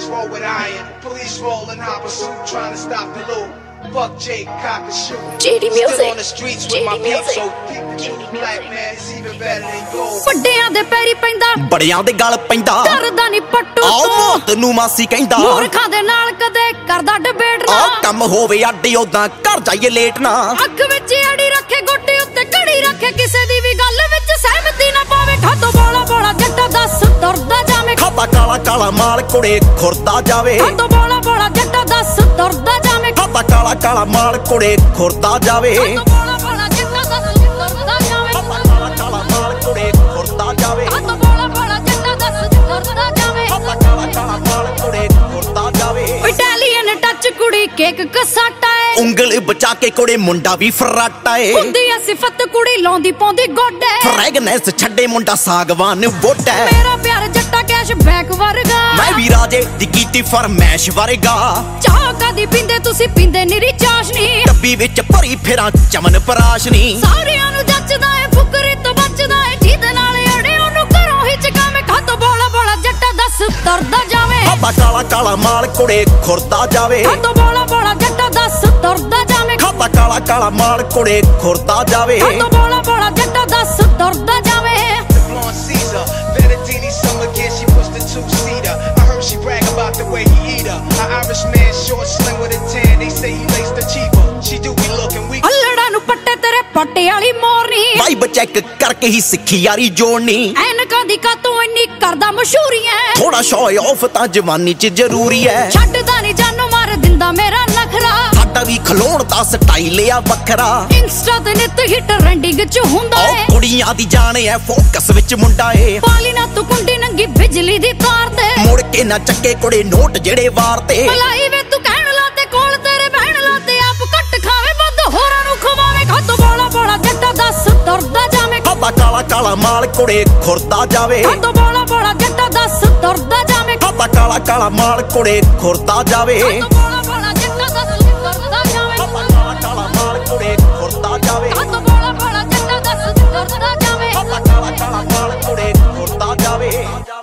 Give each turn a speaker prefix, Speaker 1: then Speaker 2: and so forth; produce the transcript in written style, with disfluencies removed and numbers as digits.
Speaker 1: Niggas roll with iron. Police roll in hot pursuit, trying to stop the loot. Fuck Jake, cock and shoot.
Speaker 2: JD Music.
Speaker 1: Still on the streets with my peeps, so keep the black man is even better than gold.
Speaker 3: ਵੱਡਿਆਂ ਦੇ ਪੈਰੀ ਪੈਂਦਾ,
Speaker 4: ਬੜਿਆਂ ਦੇ ਗਲ ਪੈਂਦਾ,
Speaker 3: ਕਰਦਾ ਨਹੀਂ ਪੱਟੂ
Speaker 4: ਆਹ ਮੌਤ ਨੂੰ ਮਾਸੀ ਕਹਿੰਦਾ।
Speaker 3: ਮੂਰਖਾਂ ਦੇ ਨਾਲ ਕਦੇ ਕਰਦਾ ਡਿਬੇਟ ਨਾ,
Speaker 4: ਆਹ ਕੰਮ ਹੋਵੇ ਅੱਡੀ ਉਦਾਂ ਘਰ ਜਾਈਏ ਲੇਟ ਨਾ।
Speaker 3: ਅੱਖ ਵਿੱਚ ਅੜੀ ਰੱਖੇ ਗੋਟੇ ਉੱਤੇ ਘੜੀ ਰੱਖੇ, ਕਿਸੇ ਦੀ ਵੀ ਗੱਲ ਵਿੱਚ ਸਹਿਮਤੀ ਨਾ ਪਾਵੇ। ਖਾਤੋਂ ਬੋਲਾ ਬੋਲਾ ਜੱਟਾ ਦੱਸ ਤੁਰਦਾ ਜਾਵੇਂ,
Speaker 4: ਖਾਤਾ ਕਾਲਾ ਕਾਲਾ ਮਾਲ ਕੁੜੇ ਖੁਰਦਾ ਜਾਵੇ।
Speaker 3: ਖਾਤੋਂ ਬੋਲਾ ਬੋਲਾ ਜੱਟਾ ਦੱਸ ਤੁਰਦਾ ਜਾਵੇਂ,
Speaker 4: ਖਾਤਾ ਕਾਲਾ ਕਾਲਾ ਮਾਲ ਕੁੜੇ ਖੁਰਦਾ ਜਾਵੇ।
Speaker 3: ਖਾਤੋਂ ਬੋਲਾ ਬੋਲਾ ਜੱਟਾ ਦੱਸ ਤੁਰਦਾ ਜਾਵੇਂ,
Speaker 4: ਖਾਤਾ ਕਾਲਾ ਕਾਲਾ ਮਾਲ ਕੁੜੇ ਖੁਰਦਾ ਜਾਵੇ।
Speaker 3: ਖਾਤੋਂ ਬੋਲਾ ਬੋਲਾ ਜੱਟਾ ਦੱਸ ਤੁਰਦਾ ਜਾਵੇਂ,
Speaker 4: ਖਾਤਾ ਕਾਲਾ ਕਾਲਾ ਮਾਲ ਕੁੜੇ ਖੁਰਦਾ ਜਾਵੇ।
Speaker 3: ਇਟਾਲੀਅਨ ਟੱਚ ਕੁੜੀ ਕੇਕ ਕਸਾਟਾ ਏ,
Speaker 4: ਉਂਗਲ ਬਚਾ ਕੇ ਕੁੜੇ ਮੁੰਡਾ ਵੀ ਫਰਾਟਾ ਏ।
Speaker 3: ਹੁੰਦੀ ਐ ਸਿਫਤ ਕੁੜੀ ਲਾਉਂਦੀ ਪਾਉਂਦੀ ਗੋਡੇ,
Speaker 4: ਫ੍ਰੈਗਨੈਂਸ ਛੱਡੇ ਮੁੰਡਾ ਸਾਗਵਾਨ ਵੋਟਾ।
Speaker 3: ਮੇਰਾ ਪਿਆਰ ਜੱਟਾ ਕੈਸ਼ ਬੈਕ ਵਰਗਾ,
Speaker 4: ਮੈਂ ਵੀ ਰਾਜੇ ਦੀ ਕੀਤੀ ਫਰਮੈਸ਼ ਵਰਗਾ।
Speaker 3: ਚਾਹ ਕਦੀ ਪੀਂਦੇ ਤੁਸੀਂ ਪੀਂਦੇ ਨਿਰੀ ਚਾਸ਼ਨੀ,
Speaker 4: ਡੱਬੀ ਵਿੱਚ ਭਰੀ ਫੇਰਾਂ ਚਮਨ ਪਰਾਸ਼ਨੀ।
Speaker 3: ਸਾਰਿਆਂ ਨੂੰ ਜੱਚਦਾ ਏ ਫੁਕਰੀ ਤੋਂ ਬਚਦਾ ਏ, ਜਿਹਦੇ ਨਾਲ ਅੜੇ ਉਹਨੂੰ ਘਰੋਂ ਹੀ ਚਕਾਵੇਂ। ਖਾਤੋਂ ਬੋਲਾ ਬੋਲਾ ਜੱਟਾ ਦੱਸ ਤੁਰਦਾ ਜਾਵੇ,
Speaker 4: ਖਾਤਾ ਕਾਲਾ ਕਾਲਾ ਮਾਲ ਕੁੜੇ ਖੁਰਦਾ ਜਾਵੇ।
Speaker 3: ਖਾਤੋਂ ਬੋਲਾ ਬੋਲਾ ਜੱਟਾ ਦੱਸ ਤੁਰਦਾ ਜਾਵੇਂ,
Speaker 4: ਖਾਤਾ ਕਾਲਾ ਕਾਲਾ ਮਾਲ ਕੁੜੇ ਖੁਰਦਾ ਜਾਵੇ।
Speaker 3: ਖਾਤੋਂ ਬੋਲਾ ਬੋਲਾ ਜੱਟਾ ਦੱਸ ਤੁਰਦਾ ਜਾਵੇ।
Speaker 1: Blonde Caesar, Bettadini summer gear, she pushed the two-seater. I heard she brag about the way he eat her. An Irish man, short, slim with a tan. They say he laced the cheaper. She do be looking weak.
Speaker 3: ਅਲੜਾ ਨੂੰ ਪੱਟੇ ਤੇਰੇ ਪੱਟੇ ਵਾਲੀ ਮੋਰਨੀ,
Speaker 4: vibe check ਕਰਕੇ ਹੀ ਸਿੱਖੀ ਯਾਰੀ ਜੋੜਨੀ।
Speaker 3: ਐਨਕਾਂ ਦੀ ਕਾਤੋਂ ਇੰਨੀ ਕਰਦਾ ਮਸ਼ਹੂਰੀ ਐ,
Speaker 4: ਥੋੜਾ ਸ਼ੋਅ ਆਫ ਤਾਂ ਜਵਾਨੀ ਚ ਜ਼ਰੂਰੀ ਐ।
Speaker 3: ਛੱਡਦਾ ਨਹੀਂ ਜਾਨੋਂ ਮਾਰ ਦਿੰਦਾ ਮੇਰਾ ਨਖਰਾ,
Speaker 4: ਸਾਡਾ ਵੀ ਖਲੋਣ ਦਾ ਸਟਾਈਲ ਆ ਵੱਖਰਾ।
Speaker 3: ਇੰਸਟਾ ਤੇ ਨਿੱਤ ਹਿੱਟ ਰੈਂਡਿੰਗ ਚ ਹੁੰਦਾ
Speaker 4: ਉਹ
Speaker 3: ਏ,
Speaker 4: ਕੁੜੀਆਂ ਦੀ ਜਾਣੇ ਐ ਫੋਕਸ ਵਿੱਚ ਮੁੰਡਾ ਏ।
Speaker 3: ਪਾਲੀ ਨਾ ਤੂੰ ਕੁੰਡੀ ਨੰਗੀ ਬਿਜਲੀ ਦੀ ਤਾਰ ਤੇ,
Speaker 4: ਮੁੜ ਕੇ ਨਾ ਚੱਕੇ ਕੁੜੇ ਨੋਟ ਜਿਹੜੇ ਵਾਰ ਤੇ।
Speaker 3: ਭਲਾਈ ਵੇ ਤੂੰ ਕਹਿਣ ਲਾ ਤੇ ਕੋਲ ਤੇਰੇ ਬਹਿਣ ਲਾ ਤੇ, ਆਪ ਘੱਟ ਖਾਵੇ ਵੱਧ ਹੋਰਾਂ ਨੂੰ ਖਵਾਵੇ। ਖਾਤੋਂ ਬੋਲਾ ਬੋਲਾ ਜੱਟਾ ਦੱਸ ਤੁਰਦਾ ਜਾਵੇਂ,
Speaker 4: ਖਾਤਾ ਕਾਲਾ ਕਾਲਾ ਮਾਲ ਕੁੜੇ ਖੁਰਦਾ ਜਾਵੇ।
Speaker 3: ਖਾਤੋਂ ਬੋਲਾ ਬੋਲਾ ਜੱਟਾ ਦੱਸ ਤੁਰਦਾ ਜਾਵੇਂ,
Speaker 4: ਖਾਤਾ ਕਾਲਾ ਕਾਲਾ ਮਾਲ ਕੁੜੇ ਖੁਰਦਾ ਜਾਵੇ।
Speaker 3: ਖਾਤੋਂ ਬੋਲਾ ਬੋਲਾ ਜੱਟਾ ਦੱਸ ਤੁਰਦਾ ਜਾਵੇਂ,
Speaker 4: ਖਾਤਾ ਕਾਲਾ ਕਾਲਾ ਮਾਲ ਕੁੜੇ ਖੁਰਦਾ ਜਾਵੇ।
Speaker 3: ਖਾਤੋਂ ਬੋਲਾ ਬੋਲਾ ਜੱਟਾ ਦੱਸ ਤੁਰਦਾ ਜਾਵੇਂ।
Speaker 4: ਖਾਤਾ ਕਾਲਾ ਕਾਲਾ ਮਾਲ ਕੁੜੇ ਖੁਰਦਾ ਜਾਵੇ।